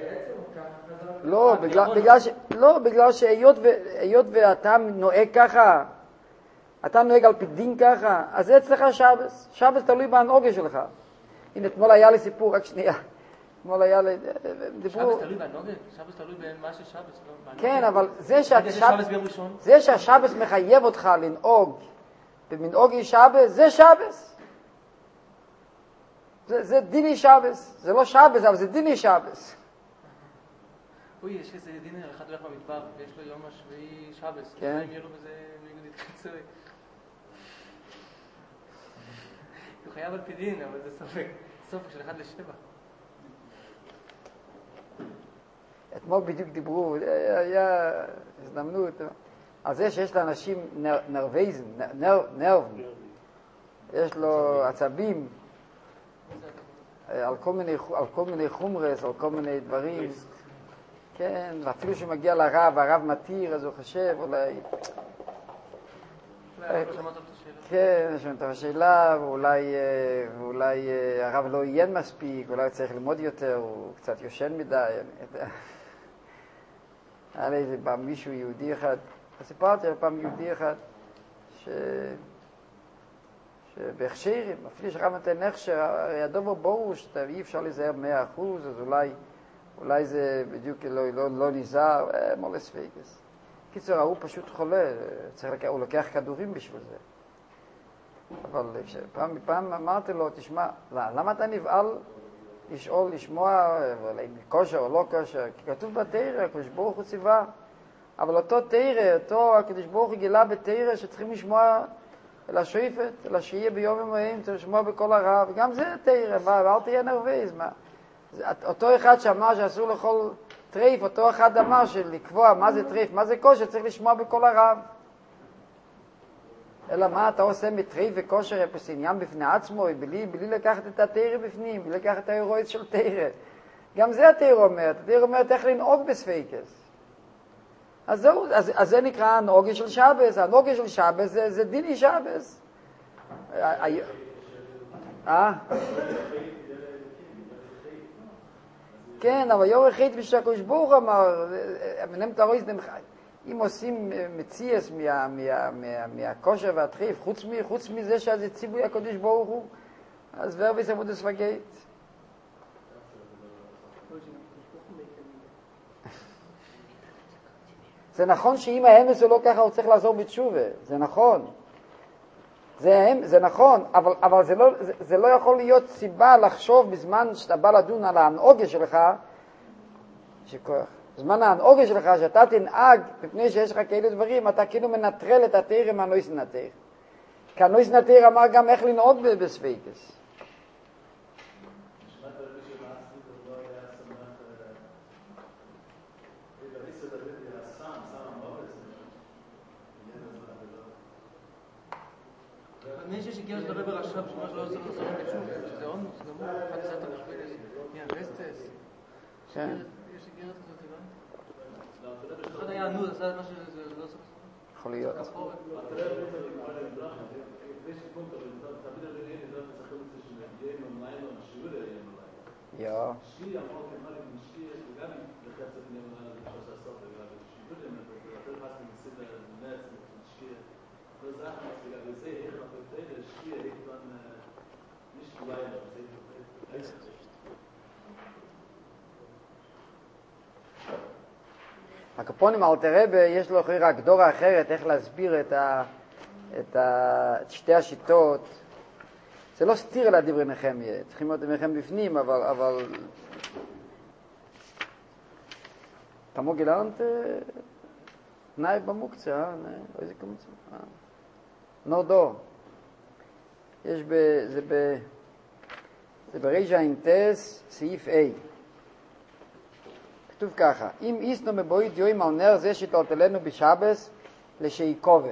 בעצם בגלל שהיות ואתה נוהג ככה, אתה נוהג על פי דין ככה, אז זה אצלך שבס. שבס תלוי בהנהוגה שלך. הנה, אתמול היה לי סיפור, רק שנייה. אתמול היה לי... שבס תלוי בהנהוגה? שבס תלוי במה ששבס, לא? כן, אבל זה שהשבס מחייב אותך לנהוג במנהוגי שבס, זה שבס. זה דיני שבס. זה לא שבס, אבל זה דיני שבס. יש איזה דין, אחד הולך במדבר, ויש לו יום השביעי שבס. כן. אם יהיה לו בזה מיגודית חצוי. הוא חייב על פי דין, אבל זה סופק של 1-7. אתמול בדיוק דיברו, היה הזדמנות, על זה שיש לאנשים נרבים, יש לו עצבים, על כל מיני חומרס, על כל מיני דברים. כן, ואפילו שמגיע לרב, הרב מתיר, אז הוא חושב, אולי... כן, שמעת את השאלה, ואולי הרב לא עיין מספיק, אולי צריך ללמוד יותר, הוא קצת יושן מדי. היה לי איזה פעם מישהו יהודי אחד, סיפרתי על פעם יהודי אחד, שבהכשרים, אפילו שרב נותן הכשר, הרי הדובר ברור שאי אפשר להיזהר 100%, אז אולי זה בדיוק לא נזהר, מולס פייגס. קיצור, הוא פשוט חולה, הוא לוקח כדורים בשביל זה. אבל פעם אמרתי לו, תשמע, למה אתה נבעל לשאול, לשמוע, אם כושר או לא כושר? כי כתוב בתורה, הקדוש ברוך הוא ציווה, אבל אותו תירה, אותו הקדוש ברוך הוא גילה בתירה שצריכים לשמוע אל השופט, אל השיהיה ביום יומיים, צריך לשמוע בכל הרב, וגם זה תירה, ואל תהיה נרוויז, מה? אותו אחד שאמר שאסור לאכול טריף, אותו אחד אמר שלקבוע מה זה טריף, מה זה כושר, צריך לשמוע בכל הרב. אלא מה אתה עושה מטריף וכושר אפס עניין בפני עצמו, בלי לקחת את התירה בפנים, בלי לקחת את האירועית של תירה. גם זה התירה אומרת, התירה אומרת איך לנהוג בספיקס. אז זהו, אז זה נקרא הנהוגה של שבס, הנהוגה של שבס זה דיני שבס. כן, אבל יור החית בשקוש ברוך אמר, אם עושים מציאס מהכושר והטריף, חוץ מזה שזה ציווי הקדוש ברוך הוא, אז ורביס עבודס וגית. זה נכון שאם האמס הוא לא ככה, הוא צריך לעזור בתשובה, זה נכון. זה נכון, אבל זה לא יכול להיות סיבה לחשוב בזמן שאתה בא לדון על ההנהוגה שלך, בזמן ההנהוגה שלך, שאתה תנהג, בפני שיש לך כאלה דברים, אתה כאילו מנטרל את התירה מהנויס נתיר. כי הנויס נתיר אמר גם איך לנהוג בספיקס. מישהו שגיע לדבר ברשב שמה שלא עושה חסרים בתשוב, שזה אונוס, גמור, חצת המשפטס, רסטס. כן. יש שגיע אחד היה ענוד, עשה מה שזה לא עושה חסרים. יכול להיות. Ja. הקופונים אלתר רבי יש לו רק דורה אחרת איך להסביר את שתי השיטות. זה לא סתיר על דברי נחמיה, צריכים להיות לכם בפנים, אבל תמו גילנת נאי במוקצה, איזה קומצה? נורדו. יש זה ברישא אינטס, סעיף A. כתוב ככה, אם איסנו מבואי דיועים על נר זה שתלתלנו בשבס לשעיקובה.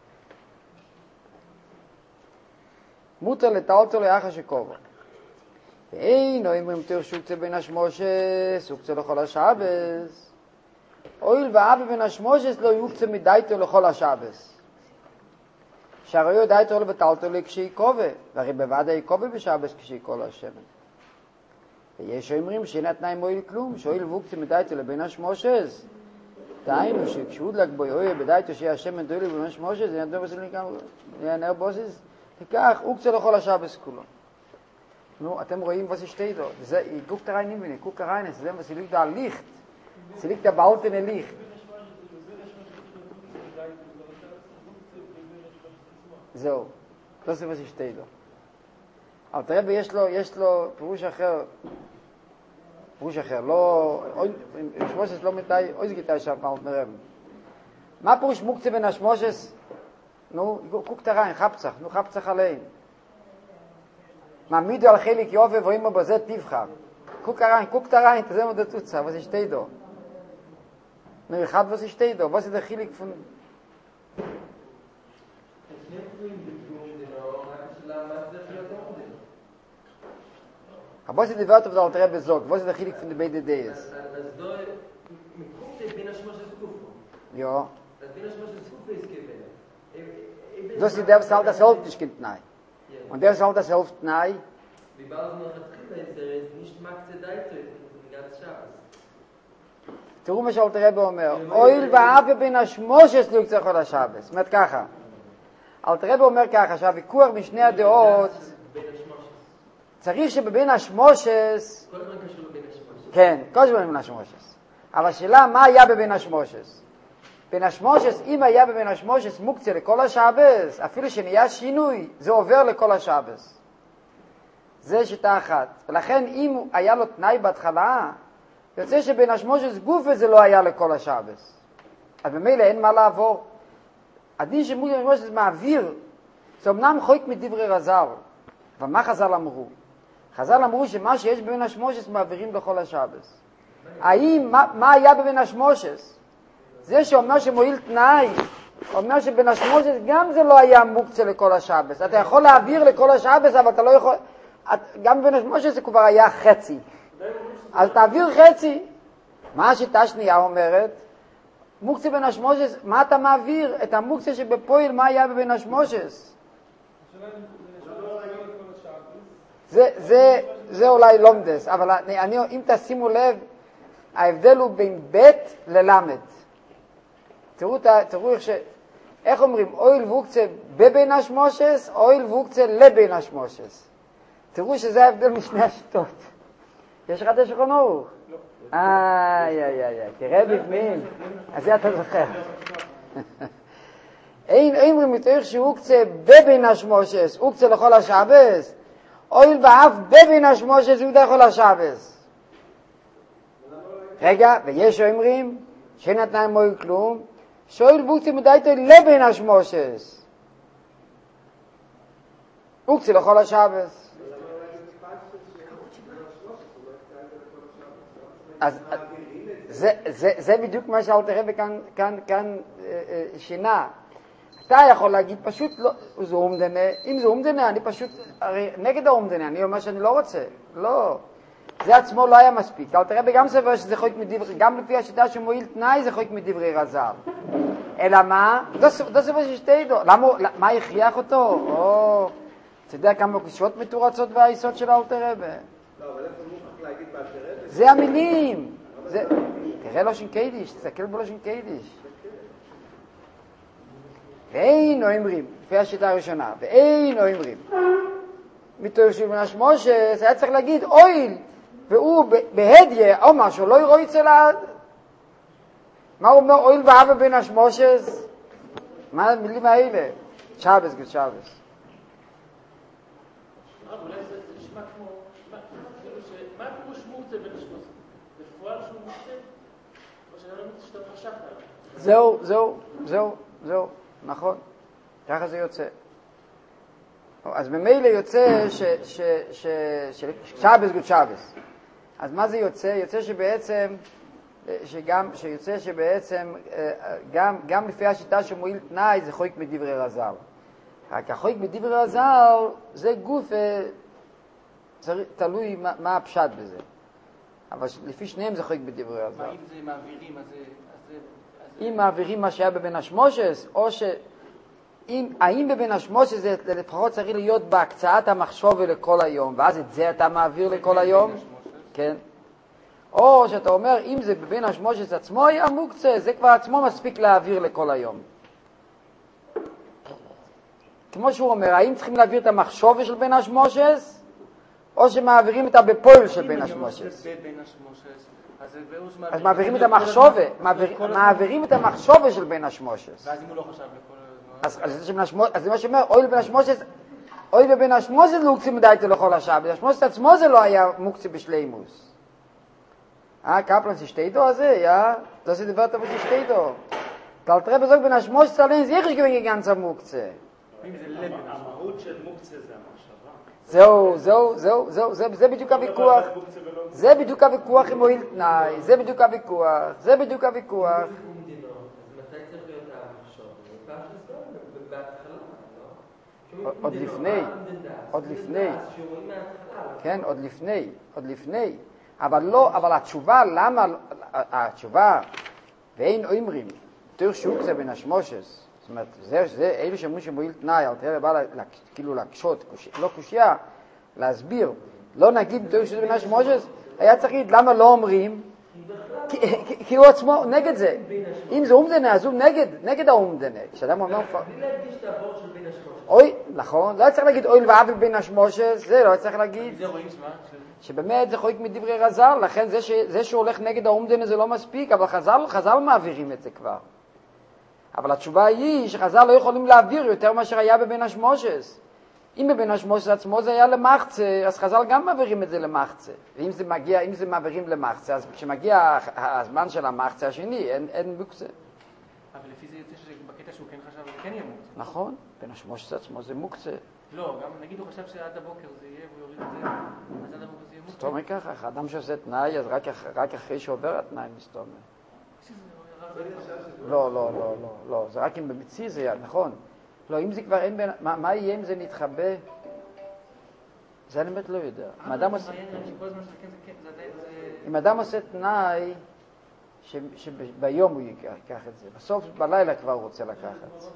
מותר לטלטל לאחר שקובה. ואינו אומרים תיר שוקצה בין השמושס, שוקצה לכל השבס. אויל ואבא בין השמושס לא יוקצה מדייתו לכל השבס. שהרי הוא דייתו לבטלתו כשעיקובה, והרי בוודא עיקובה בשבס כשעיקול השמן. ויש אומרים שאין התנאי מועיל כלום, שאויל ווקצה מדייתו לבין השמושס. דהיינו שכשהודלק בו יויה בדייתו שיהיה השמן דויל לבין השמושס, זה נדבר בסליקה, נר בוסיס, וכך הוקצה לכל השבס כולו. נו, אתם רואים was ist da? Das guckt rein in mir, guckt rein, es sehen was liegt da Licht. Es liegt da baut in Licht. So, das ist was ist da. אבל תראה, יש לו פירוש אחר, לא, שמושס לא מתי, אוי זה גיטה שם, מה פירוש מוקצה בין השמושס? נו, guckt rein, חפצח עליהם. מעמידו על חלק יובה ואימו בזה תבחר. קוק rein, תזה מודה תוצא, was ist da? Nur ich hab was ist da? Was ist der Chilik von... Aber was ist die Wörter, was der Alter Rebbe sagt? Was ist der Chilik von den beiden Dees? Ja. Das ist der, was halt das Hälfte nicht gibt, nein. Und der soll das Hälfte nein. Wie bald noch hat Chile, nicht mag zu deiten, ganz scharf. תראו מה שאלתר רבי אומר, אויל ואבי בין השמושס לא יצטרך על השבס. זאת אומרת ככה, אלתר רבי אומר ככה, שהוויכוח משני הדעות, צריך שבבין השמושס, כל הזמן קשור בין השמושס. כן, כל הזמן בין השמושס. אבל שאלה, מה היה בבין השמושס? בין השמושס, אם היה בבין השמושס מוקצה לכל השבס, אפילו שנהיה שינוי, זה עובר לכל השבס. זה שיטה אחת. ולכן אם היה לו תנאי בהתחלה, יוצא שבין השמושס גופה זה לא היה לכל השבס. אז במילא אין מה לעבור. הדין של מוקצה בן השמושס מעביר, זה אמנם חויק מדברי רז"ל, אבל מה חז"ל אמרו? חז"ל אמרו שמה שיש בבן השמושס מעבירים לכל השבס. מה היה בבן השמושס? זה שאומר שמועיל תנאי, אומר שבן השמושס גם זה לא היה מוקצה לכל השבס. אתה יכול להעביר לכל השבס, אבל אתה לא יכול, גם בבן השמושס זה כבר היה חצי. אז תעביר חצי. מה השיטה שנייה אומרת? מוקצה בן השמושס, מה אתה מעביר? את המוקצה שבפועל, מה היה בבן השמושס? זה אולי לומדס, אבל אם תשימו לב, ההבדל הוא בין בית ללמד. תראו איך אומרים, אויל ווקצה בבין השמושס, אויל ווקצה לבין השמושס. תראו שזה ההבדל משני השיטות. יש לך את השולחן ערוך? לא. תראה בפנים. אז זה אתה זוכר. אין אומרים מתארך שהוקצה בבין השמושס, הוקצה לכל השבס, אויל ואף בבין השמושס, הוא לכל השבס. רגע, ויש אומרים, שנתניים מועיל כלום, שואל ווקצה מדייתו לבין השמושס. הוקצה לכל השבס. אז זה בדיוק מה שאלתר רבי כאן שינה. אתה יכול להגיד פשוט לא, זה אומדנה, אם זה אומדנה אני פשוט, הרי נגד האומדנה, אני אומר שאני לא רוצה, לא. זה עצמו לא היה מספיק. אלתר רבי גם סבר שזה חויק מדברי, גם לפי השיטה שמועיל תנאי זה חויק מדברי רז"ל. אלא מה? זה סבר ששתי דו. מה הכריח אותו? אתה יודע כמה קושיות מתורצות והיסוד של אלתר רבי? לא, אבל איפה מוכרח להגיד באלתר רבי? זה המילים. תראה לושן קיידיש, תסתכל בלושן קיידיש. ואין אומרים, לפי השיטה הראשונה, ואין אומרים. מתוך של בן השמושס, היה צריך להגיד אויל, והוא בהדיה, או משהו, לא ירואי צלעד. מה הוא אומר, אויל ואהבה בן השמושס? מה המילים האלה? שבס, גד שבס. אולי זה נשמע כמו, מה פירוש מוקצה בן השמושס? בפועל שהוא מוקצה? או שאני לא מוקצה שאתה חשבת עליו? זהו, נכון. ככה זה יוצא. אז ממילא יוצא שבס גוד שבס. אז מה זה יוצא? יוצא שבעצם, גם לפי השיטה שמועיל תנאי זה חויק מדברי רז"ל. רק החויק מדברי רז"ל זה גוף, תלוי מה הפשט בזה. אבל לפי שניהם זה חויק מדברי רז"ל. מה אם זה מעבירים, אז אם מעבירים מה שהיה בבן השמושס, או האם בבן השמושס זה לפחות צריך להיות בהקצאת המחשוב לכל היום, ואז את זה אתה מעביר לכל היום? כן. או שאתה אומר, אם זה בבן השמושס עצמו היה מוקצה, זה כבר עצמו מספיק להעביר לכל היום. כמו שהוא אומר, האם צריכים להעביר את המחשוב של בן השמושס, או שמעבירים את הבפועל של בן השמושס? אז מעבירים את המחשוב, מעבירים את המחשוב של בן השמושס. ואז אם הוא לא חשב לכל אז זה מה שאומר, אוי לבן השמושס, אוי לבן השמושס לא הוקצה מדייתו לכל השבס, השמושס עצמו זה לא היה מוקצה בשלימוס. קפלן זה שתי דו הזה, לא זה דבר טוב שתי דו. תלתרה בזוג בן השמושס עליהם, זה איך גבין גנצה מוקצה. המהות של מוקצה זה המחשבה. זהו, זה בדיוק הוויכוח. זה בדיוק הוויכוח עם מועיל תנאי, זה בדיוק הוויכוח. אז מתי צריך להיות המחשוב? בהתחלה, לא? עוד לפני. כן, עוד לפני. אבל התשובה, ואין אומרים, תוך שהוקצה בן השמושס, זאת אומרת, זה אלו שאומרים שמועיל תנאי, אלתר רבי בא כאילו להקשות, לא קושיה, להסביר, לא נגיד תוך שהוקצה בן השמושס, היה צריך להגיד למה לא אומרים, כי הוא עצמו נגד זה. אם זה אומדנה, אז הוא נגד האומדנה. כשאדם אומר... בלי להדגיש את העבור של בן השמושס. אוי, נכון, לא צריך להגיד אוי ואהבה בן השמושס, זה לא צריך להגיד. זה רואים שבאמת זה חויק מדברי רז"ל, לכן זה שהוא הולך נגד האומדנה זה לא מספיק, אבל חז"ל מעבירים את זה כבר. אבל התשובה היא שחז"ל לא יכולים להעביר יותר מאשר היה בבן השמושס. אם בבן השמושס עצמו זה היה למחצה, אז חז"ל גם מעבירים את זה למחצה. ואם זה מעבירים למחצה, אז כשמגיע הזמן של המחצה השני, אין מוקצה. ולפי זה יוצא שבקטע שהוא כן חשב, זה כן יהיה מוקצה. נכון, בן השמושת עצמו זה מוקצה. לא, גם נגיד הוא חשב שעד הבוקר זה יהיה, והוא יוריד את זה, אז עד הבוקר זה יהיה מוקצה. זאת אומרת ככה, אדם שעושה תנאי, אז רק אחרי שעובר התנאי מסתום. לא, זה רק אם במציא זה יהיה, נכון. לא, אם זה כבר אין בין, מה יהיה אם זה נתחבא? זה אני באמת לא יודע. אם אדם עושה תנאי, שביום הוא ייקח את זה, בסוף בלילה כבר הוא רוצה לקחת.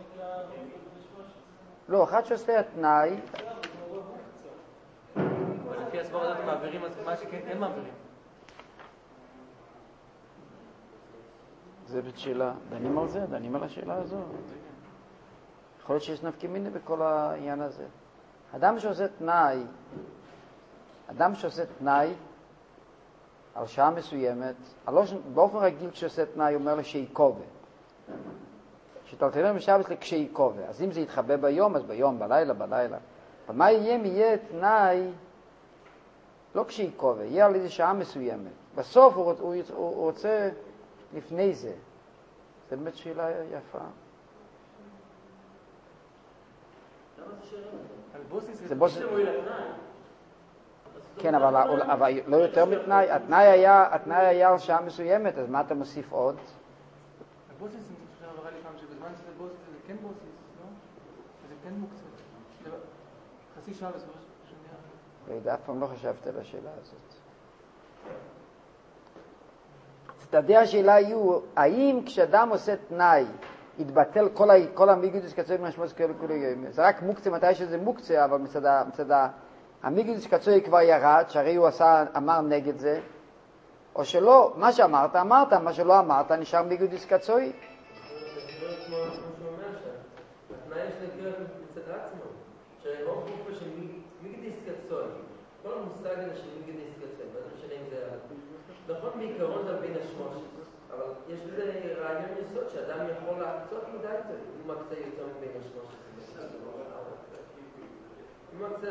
לא, אחד שעושה התנאי... לפי הסבור הזאת מעבירים, אז מה שכן אין מעבירים. זה שאלה, דנים על זה, דנים על השאלה הזו. יכול להיות שיש נפקא מינה בכל העניין הזה. אדם שעושה תנאי על שעה מסוימת, באופן רגיל כשעושה תנאי הוא אומר לו שיקובה. שתלתלם בשבת לכשיקובה. אז אם זה יתחבא ביום, אז ביום, בלילה. אבל מה יהיה תנאי, לא כשיקובה, יהיה על איזה שעה מסוימת. בסוף הוא רוצה לפני זה. זה באמת שאלה יפה. זה בוסיס. כן, אבל לא יותר מתנאי. התנאי היה על שעה מסוימת, אז מה אתה מוסיף עוד? הבוסיס, אני חושב לי פעם שבזמן שזה בוסיס, זה כן בוסיס, לא? זה כן מוקצה. חצי שעה בסופו של דבר. אף פעם לא חשבת על השאלה הזאת. צדדי השאלה יהיו, האם כשאדם עושה תנאי, יתבטל כל המיגודוס קצוי משמעות כולי יום. זה רק מוקצה מתי שזה מוקצה, אבל מצד המיגודוס קצוי כבר ירד, שהרי הוא אמר נגד זה, או שלא, מה שאמרת, מה שלא אמרת, נשאר מיגודוס קצוי. התנאי יש להגיע מצד עצמו, שהרוב גופה של מיגודוס קצוי, כל המושג הזה של מיגודוס קצוי, מה זה משנה אם זה נכון בעיקרון זה בין השמושת, אבל יש בזה רעיון יסוד שאדם יכול להקצות מדי טוב, אם מקצה יותר מבין השמושת. אם מקצה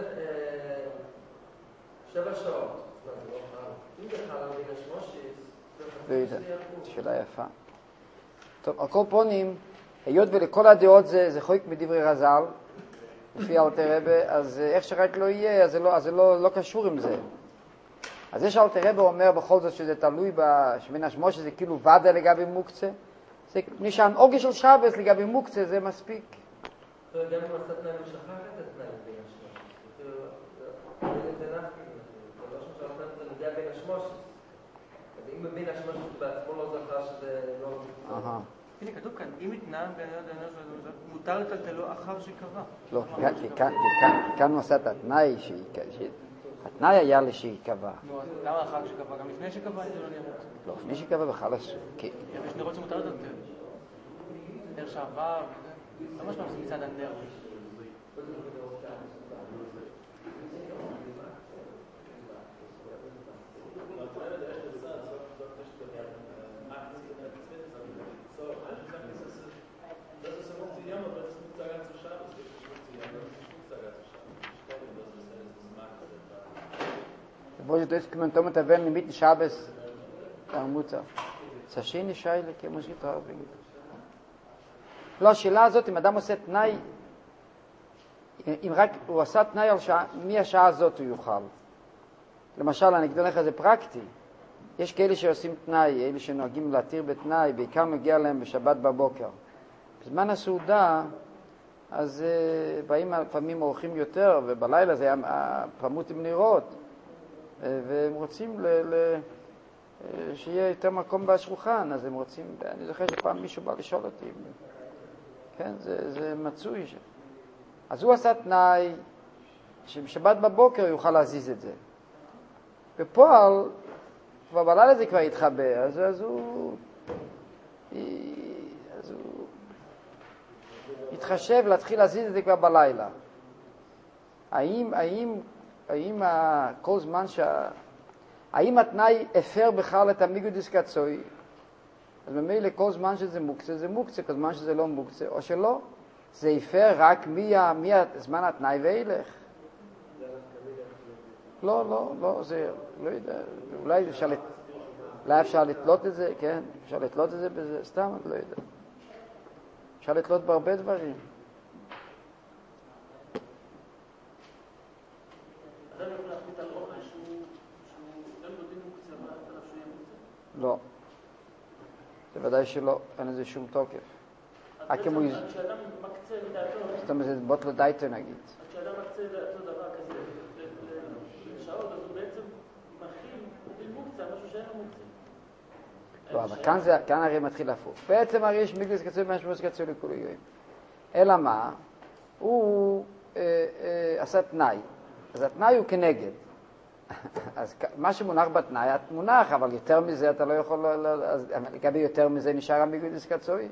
7 שעות, אם זה חלל בין השמושת, לא יודע, שאלה יפה. טוב, על כל פונים, היות ולכל הדעות זה חויק מדברי רז"ל, לפי אלתר רבי, אז איך שרק לא יהיה, אז זה לא קשור עם זה. אז יש אלתר רבי אומר בכל זאת שזה תלוי שבין השמושת זה כאילו ודא לגבי מוקצה. זה נשען אוגי של שבס לגבי מוקצה, זה מספיק. גם אם עשה תנאי משחק את התנאי בין השמושת. זה נפקי, זה לא שמשל תנאי זה נגיע בין השמושת. אם בין השמושת בעצמו לא זכה שזה לא... הנה, כתוב כאן, אם התנאה מותר לטלטלו אחר שקבע. לא, כאן הוא עשה את התנאי התנאי היה לשיקבע. למה אחר שקבע? גם לפני שקבע זה לא נהיה מוקצה? לא, לפני שקבע בכלל אסור. יש נרות שמותר לטלטל. נר שעבר וזה. לא משמע זה מצד הנר. Wo du das kommentiert werden mit Schabes der Mutter. צ'שיני שיילה כמו שתרבים. לא, השאלה הזאת, אם אדם עושה תנאי, אם רק הוא עשה תנאי על שעה, מהשעה הזאת הוא יוכל. למשל, אני אגיד לך, זה פרקטי. יש כאלה שעושים תנאי, אלה שנוהגים להתיר בתנאי, בעיקר מגיע להם בשבת בבוקר. בזמן הסעודה, אז באים לפעמים אורחים יותר, ובלילה זה היה פמות עם נרות, והם רוצים שיהיה יותר מקום בשולחן, אז הם רוצים, אני זוכר שפעם מישהו בא לשאול אותי, כן, זה מצוי. אז הוא עשה תנאי שבשבת בבוקר יוכל להזיז את זה. בפועל, כבר בלילה זה כבר יתחבא, אז הוא התחשב להתחיל להזיז את זה כבר בלילה. האם כל זמן האם התנאי אפר בכלל את המיגודוס קצוי? אז ממילא כל זמן שזה מוקצה, זה מוקצה, כל זמן שזה לא מוקצה, או שלא. זה אפר רק מזמן התנאי ואילך. לא, זה, לא יודע, אולי אפשר לתלות את זה, כן? אפשר לתלות את זה בזה, סתם, לא יודע. אפשר לתלות בהרבה דברים. אדם יכול להחליט על אוכל שהוא אין בו דין מוקצה, מה אתה לא שהוא יהיה מוקצה? לא. זה ודאי שלא, אין לזה שום תוקף. כשאדם מקצה לדעתו... זאת אומרת, זה בוטל דייטו נגיד. כשאדם מקצה לדעתו דבר כזה לשעות, אז הוא בעצם מכיל דין מוקצה, משהו שאין לו מוקצה. לא, אבל כאן הרי מתחיל להפוך. בעצם הרי יש מגדס קצוי ומשמעוס קצוי לכולו יואים. אלא מה? הוא עשה תנאי. אז התנאי הוא כנגד. אז מה שמונח בתנאי, את מונח, אבל יותר מזה אתה לא יכול... אז לגבי יותר מזה נשאר המגדס קצוי.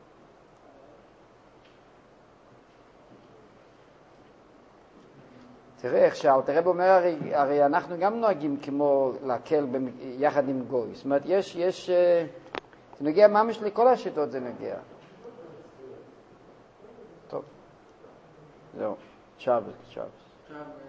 תראה איך שאלת הרב אומר, הרי אנחנו גם נוהגים כמו להקל יחד עם גוי. זאת אומרת, זה נגיע ממש לכל השיטות זה נגיע. טוב. זהו. שבס.